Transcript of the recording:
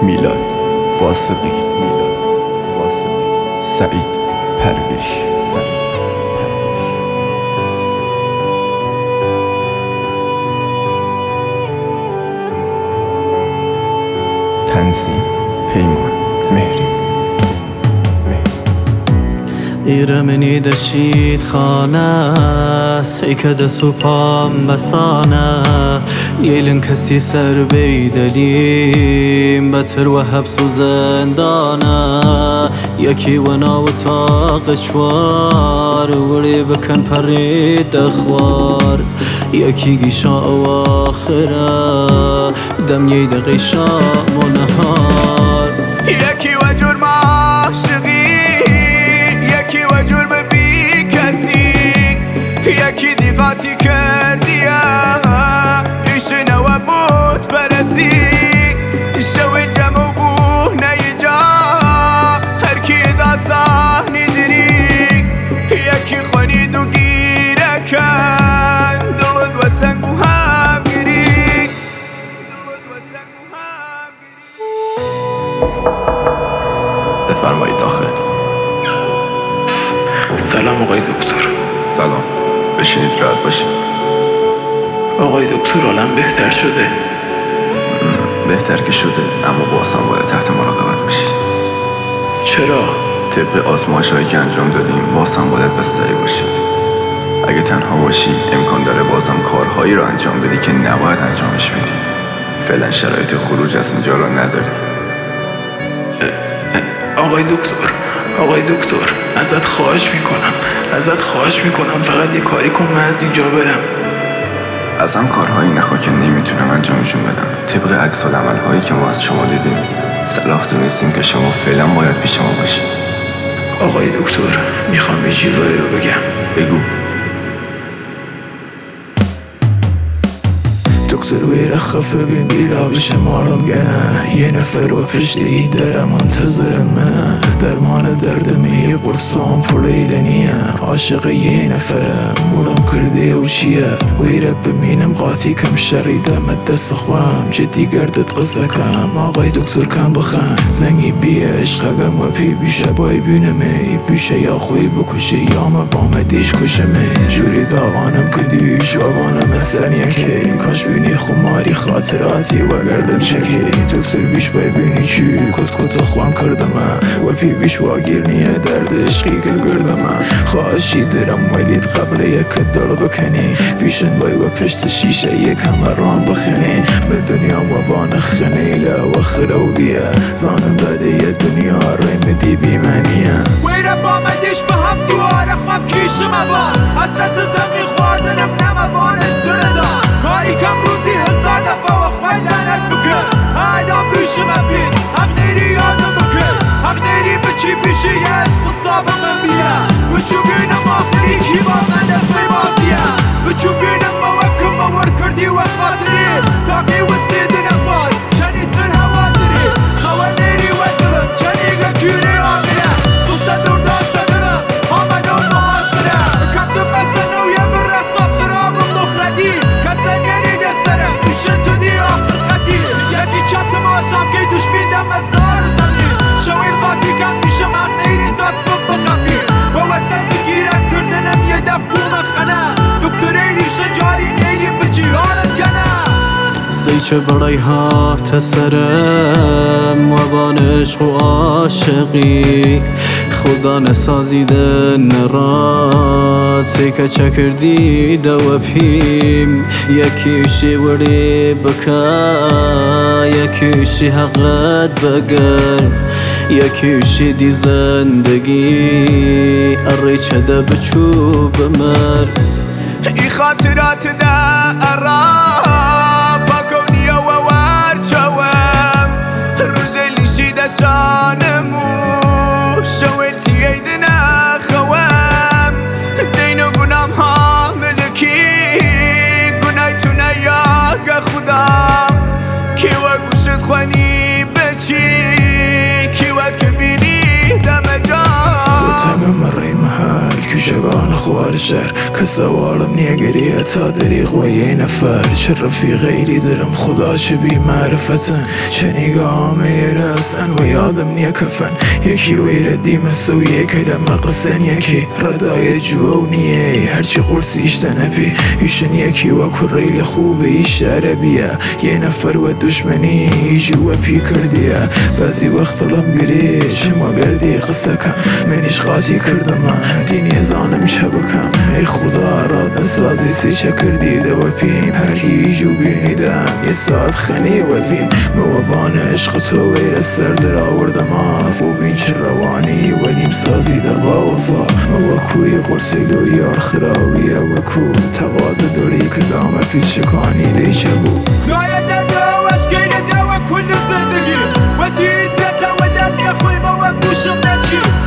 میلاد واسقی، سعید پرویش، تنظیم پیمان مهری. إيرمني دشيت خانه سيكد سوبام بسانه نيلن كسي سر بيدليم بتر وهب سوزندانه يكي ونا وطاق شوار ولي بكن بريد اخوار يكي قيشا اواخره دم يد غيشا منهار يكي وجور معاشقي یکی و جرم بی کسی یکی دیقاتی کردیه ایش نوه بود برسی شوی جمع بو نیجا هر کی دا سحنی دری یکی خونید و گیره کن دلد و سنگ و هم گیری بفرمایید داخل. سلام آقای دکتر. سلام، بشینید راحت باشید. آقای دکتر حالم بهتر شده؟ بهتر که شده، اما باز هم باید تحت مراقبت باشید. چرا؟ طبق آزمایش‌هایی که انجام دادیم باز هم باید بستری باشید. اگه تنها باشی امکان داره بازم کارهایی رو انجام بدی که نباید انجامش بدی. فعلا شرایط خروج از اینجا رو نداری. آقای دکتر ازت خواهش میکنم فقط یه کاری کن من از اینجا برم. ازم کارهایی نخوا که نمیتونم انجامشون بدم. طبق عکس‌العمل هایی که ما از شما دیدیم صلاح دونستیم که شما فعلا باید پیش ما باشید. آقای دکتر میخوام یه چیزایی رو بگم. بگو. دکتر ویر خفه بین بیرا بشه مارم گنه یه نفر و پشتی داره منتظر منه درمان دردمی قرصام فریدنیه عاشق یه نفرم مولم کرده و چیه ویره ببینم قاطی کم شریده مدست خوام جدی گردت قصه کم آقای دکتر کم بخن زنگی بیه عشقم و پی بیشه بای بینمه بیشه یا خوی بکشه یا مبامدیش کشمه جوری داغانم کدیش و بانم سنیه که کاش بینی خماری خاطراتی و گردم چکی دکتر بیش ببینی چی کت خوام کردم و پی بیش واگیر نیه درد عشقی که گردم خواهشی درم ولید قبل یک دل بکنی پیشن بای و پشت شیشه یک همه رام بخنی به دنیا و بانخنی لو خروبیه زانم بده یه دنیا ریم دی بیمانیه ویره با مدیش به هم دواره خوام کیشم با حسرت زمین خوردنم نمبانه دلدا کاری کم روزی هزار دفعه و خواه لعنت بکن آدم بیشم بید حق نیری یادم بکن حق نیری بچی بیشی یه عشق سابقم بیا بچو بینم آخری کی با من اسمی بازیه بچو بینم موکم مور کردی و خاطری تاقی و سیدی نخواد چنی تر هوا داری خواه نیری و دلم چنی گکیری آقیه دوسته دور داسته دلم آمده و محاصره کفتم مثلا و یه برساب خرابم مخردی کسن یعنی دسترم دوشن تو دی آخر خطی یکی چپت ماشم که دوش میدم از دار زمین شویر خاطی کم میشم حق نیری تا صبح بخفی با وسط گیره کردنم یه دف بوم خنه دکتر ایلی شجاری نیری بچی حالت گنه سيچ بڑای هات سرم و بان عشق و عاشقی خدا نسازیدن نراد سيکا چکردی دو پیم یکیشی وری بکا یکیشی حقت بگر یکیشی دی زندگی اری چده بچو بمر ای خاطرات ده ارا پاکونیا و ورچوام روزلی شیده شانمو شویلتی ایدنا خوام دینو گنام ها ملکی گنای تو نیاگ خودم کی و گوشت خوانی بچی کی ود که بینی دم جان زتم مرای محل کوچگان خوار شهر که سوالم نیگریه تا دریغ و یه نفر چه رفیقی دارم خدا چه بی معرفتن چه نگاه میرسن و یادم نیا کفن یکی ویر دیمس و یکی دمقسن یکی ردای جوونیه هرچی قرصیش تنفی ایشن یکی و کریل خوبه ایش عربیه یه نفر و دشمنی جو پی کردیه بعضی وقت لم گری چه ما گردی قصه کم منیش قاطی کردم دینی زانم شبکم ای خدا را نسازی سی چه کردی دو پیم هرکی جو بینیدم یه ساعت خنی و پیم موابان عشق تو ویر سر در آوردم و بین چه روانی و نیم سازی در با وفا موکوی قرسیلو یار خراویه وکو تقاضه دوری که دام پیچکانی لیچه بود گایا در دو اشکیل دو کل زندگی و جید تا و در نخوی با و گوشم نچی